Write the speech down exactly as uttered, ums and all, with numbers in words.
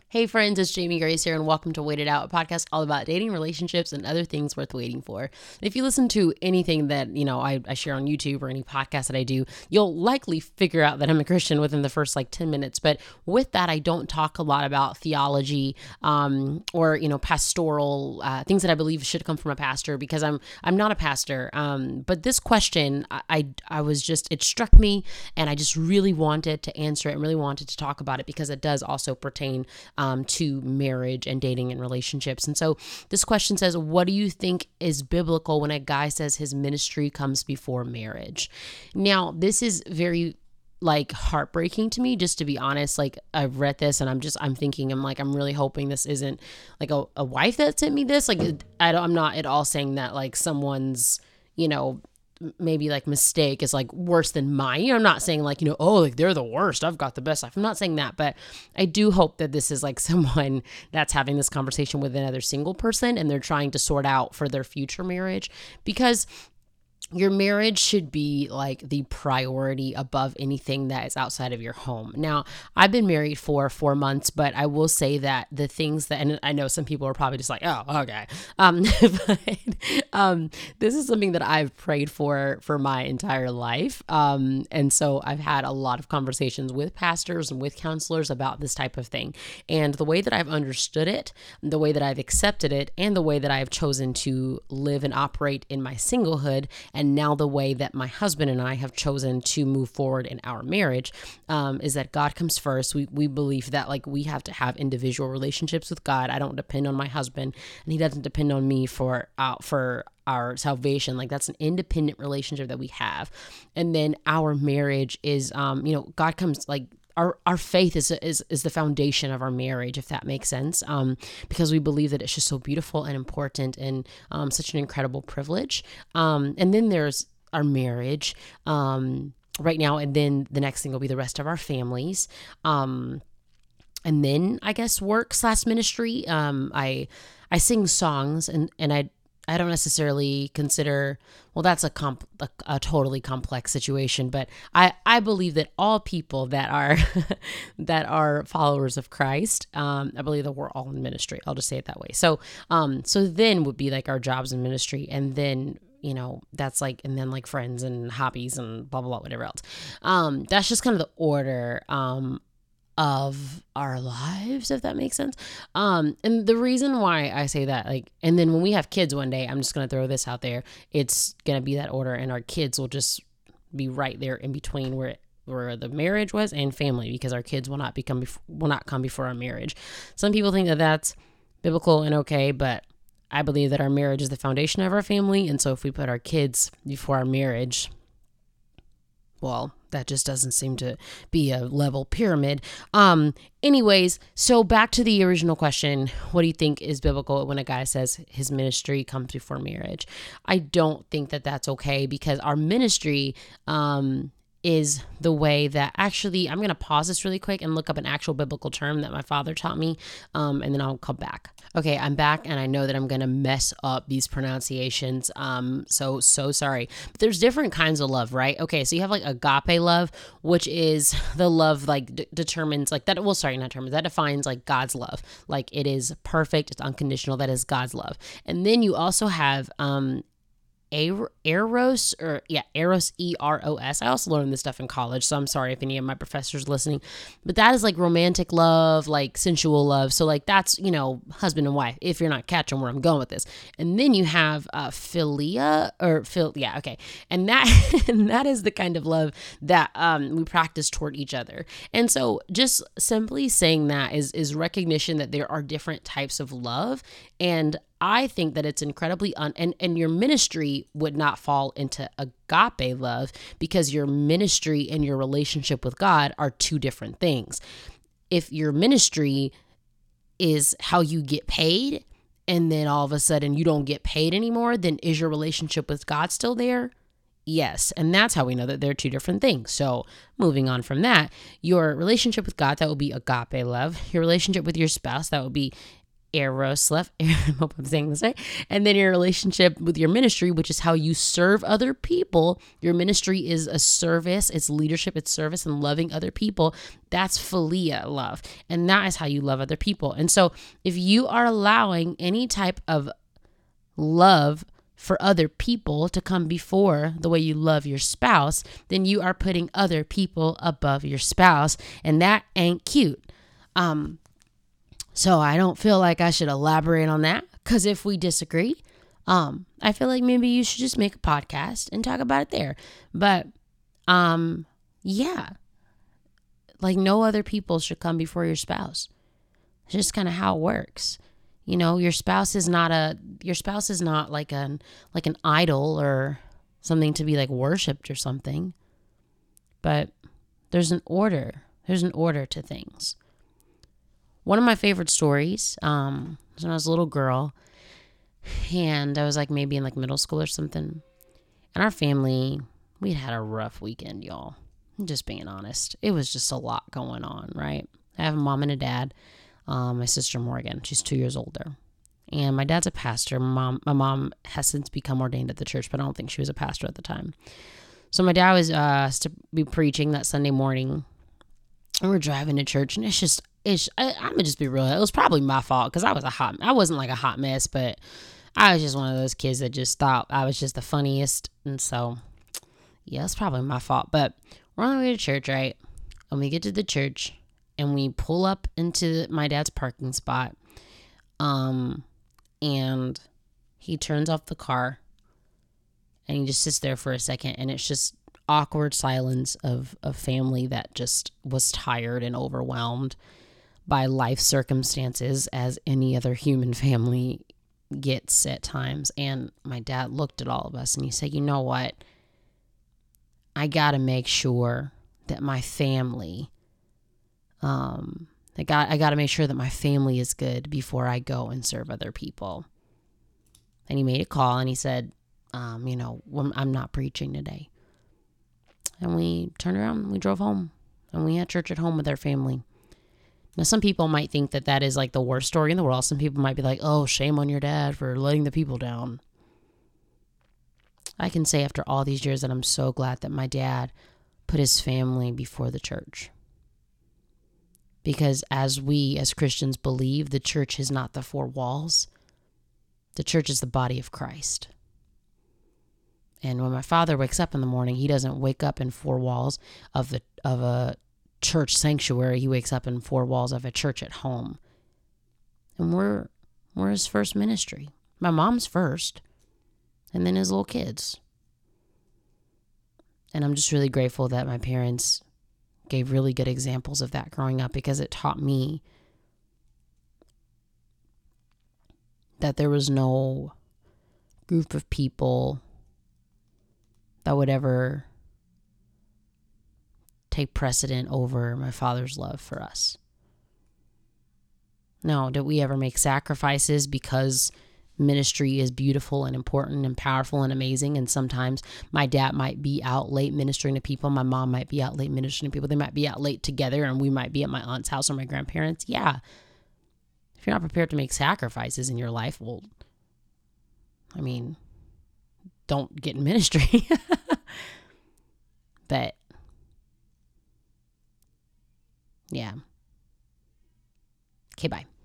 Hey friends, it's Jamie Grace here, and welcome to Wait It Out, a podcast all about dating, relationships, and other things worth waiting for. If you listen to anything that, you know, I, I share on YouTube or any podcast that I do, you'll likely figure out that I'm a Christian within the first like ten minutes. But with that, I don't talk a lot about theology um, or, you know, pastoral uh, things that I believe should come from a pastor, because I'm I'm not a pastor. Um, but this question, I, I, I was just, it struck me, and I just really wanted to answer it and really wanted to talk about it because it does also pertain Um, to marriage and dating and relationships. And so this question says, what do you think is biblical when a guy says his ministry comes before marriage? Now, this is very like heartbreaking to me, just to be honest. Like, I've read this and I'm just, I'm thinking, I'm like, I'm really hoping this isn't like a, a wife that sent me this. Like, I don't, I'm not at all saying that like someone's, you know, maybe like mistake is like worse than mine. You know, I'm not saying like, you know, oh, like they're the worst, I've got the best life. I'm not saying that, but I do hope that this is like someone that's having this conversation with another single person and they're trying to sort out for their future marriage, because your marriage should be like the priority above anything that is outside of your home. Now, I've been married for four months, but I will say that the things that, and I know some people are probably just like, oh, okay. Um, but um, this is something that I've prayed for for my entire life. Um, and so I've had a lot of conversations with pastors and with counselors about this type of thing. And the way that I've understood it, the way that I've accepted it, and the way that I've chosen to live and operate in my singlehood, and now the way that my husband and I have chosen to move forward in our marriage, um, is that God comes first. We we believe that like we have to have individual relationships with God. I don't depend on my husband, and he doesn't depend on me for uh, for our salvation. Like, that's an independent relationship that we have. And then our marriage is, um, you know, God comes like. Our, our faith is, is is the foundation of our marriage, if that makes sense, um, because we believe that it's just so beautiful and important and um, such an incredible privilege. Um, and then there's our marriage um, right now, and then the next thing will be the rest of our families. Um, and then I guess work slash ministry. Um, I I sing songs, and and I. I don't necessarily consider, well, that's a, comp, a, a totally complex situation, but I, I believe that all people that are that are followers of Christ, um, I believe that we're all in ministry. I'll just say it that way. So, um, so then would be like our jobs in ministry, and then, you know, that's like, and then like friends and hobbies and blah, blah, blah, whatever else. Um, that's just kind of the order, um, of our lives, if that makes sense. Um, and the reason why I say that, like, and then when we have kids one day, I'm just going to throw this out there. It's going to be that order, and our kids will just be right there in between where where the marriage was and family, because our kids will not become, bef- will not come before our marriage. Some people think that that's biblical and okay, but I believe that our marriage is the foundation of our family. And so if we put our kids before our marriage, well, that just doesn't seem to be a level pyramid. Um, anyways, so back to the original question, what do you think is biblical when a guy says his ministry comes before marriage? I don't think that that's okay, because our ministry, um, is the way that actually, I'm going to pause this really quick and look up an actual biblical term that my father taught me, um, and then I'll come back. Okay, I'm back, and I know that I'm going to mess up these pronunciations, um, so, so sorry. But there's different kinds of love, right? Okay, so you have like agape love, which is the love like d- determines like that, well, sorry, not determines, that defines like God's love. Like, it is perfect, it's unconditional, that is God's love. And then you also have, um, Eros, or yeah, Eros, E R O S. I also learned this stuff in college, so I'm sorry if any of my professors are listening, but that is like romantic love, like sensual love. So like that's, you know, husband and wife, if you're not catching where I'm going with this. And then you have uh, philia, or phil, yeah, okay. And that, and that is the kind of love that um, we practice toward each other. And so just simply saying that is, is recognition that there are different types of love. And I think that it's incredibly un and, and your ministry would not fall into agape love, because your ministry and your relationship with God are two different things. If your ministry is how you get paid, and then all of a sudden you don't get paid anymore, then is your relationship with God still there? Yes. And that's how we know that they're two different things. So moving on from that, your relationship with God, that will be agape love. Your relationship with your spouse, that will be eros, left, I hope I'm saying this right. And then your relationship with your ministry, which is how you serve other people. Your ministry is a service, it's leadership, it's service and loving other people. That's philia love. And that is how you love other people. And so if you are allowing any type of love for other people to come before the way you love your spouse, then you are putting other people above your spouse. And that ain't cute. Um, So I don't feel like I should elaborate on that, because if we disagree, um, I feel like maybe you should just make a podcast and talk about it there. But um, yeah, like no other people should come before your spouse. It's just kind of how it works. You know, your spouse is not a your spouse is not like an like an idol or something to be like worshipped or something. But there's an order. There's an order to things. One of my favorite stories um, was when I was a little girl, and I was like maybe in like middle school or something. And our family, we had a rough weekend, y'all. I'm just being honest. It was just a lot going on, right? I have a mom and a dad. Um, my sister Morgan, she's two years older. And my dad's a pastor. My mom, my mom has since become ordained at the church, but I don't think she was a pastor at the time. So my dad was uh, to be preaching that Sunday morning. And we're driving to church, and it's just, it's, I, I'm gonna just be real. It was probably my fault, because I was a hot, I wasn't like a hot mess, but I was just one of those kids that just thought I was just the funniest. And so, yeah, it's probably my fault. But we're on the way to church, right? When we get to the church and we pull up into my dad's parking spot, um, and he turns off the car and he just sits there for a second, and it's just awkward silence of a family that just was tired and overwhelmed by life circumstances, as any other human family gets at times. And my dad looked at all of us and he said, you know what? I got to make sure that my family, um, I got, I got to make sure that my family is good before I go and serve other people. And he made a call and he said, um, you know, I'm not preaching today. And we turned around and we drove home, and we had church at home with our family. Now, some people might think that that is like the worst story in the world. Some people might be like, oh, shame on your dad for letting the people down. I can say after all these years that I'm so glad that my dad put his family before the church. Because as we as Christians believe, the church is not the four walls. The church is the body of Christ. And when my father wakes up in the morning, he doesn't wake up in four walls of the of a church sanctuary. He wakes up in four walls of a church at home. And we're we're his first ministry. My mom's first, and then his little kids. And I'm just really grateful that my parents gave really good examples of that growing up, because it taught me that there was no group of people that would ever take precedent over my father's love for us. No, did we ever make sacrifices because ministry is beautiful and important and powerful and amazing? And sometimes my dad might be out late ministering to people. My mom might be out late ministering to people. They might be out late together, and we might be at my aunt's house or my grandparents'. Yeah. If you're not prepared to make sacrifices in your life, well, I mean, don't get in ministry. But yeah. Okay, bye.